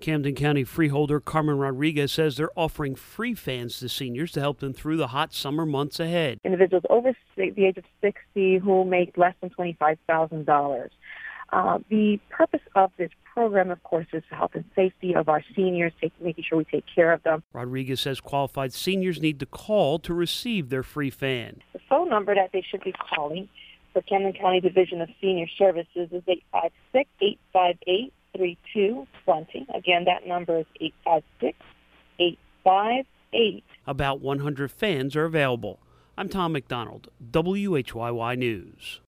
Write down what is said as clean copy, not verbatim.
Camden County freeholder Carmen Rodriguez says they're offering free fans to seniors to help them through the hot summer months ahead. Individuals over the age of 60 who make less than $25,000. The purpose of this program, of course, is the health and safety of our seniors, making sure we take care of them. Rodriguez says qualified seniors need to call to receive their free fan. The phone number that they should be calling for Camden County Division of Senior Services is 856-858-3220. Again, that number is 856-858. About 100 fans are available. I'm Tom McDonald, WHYY News.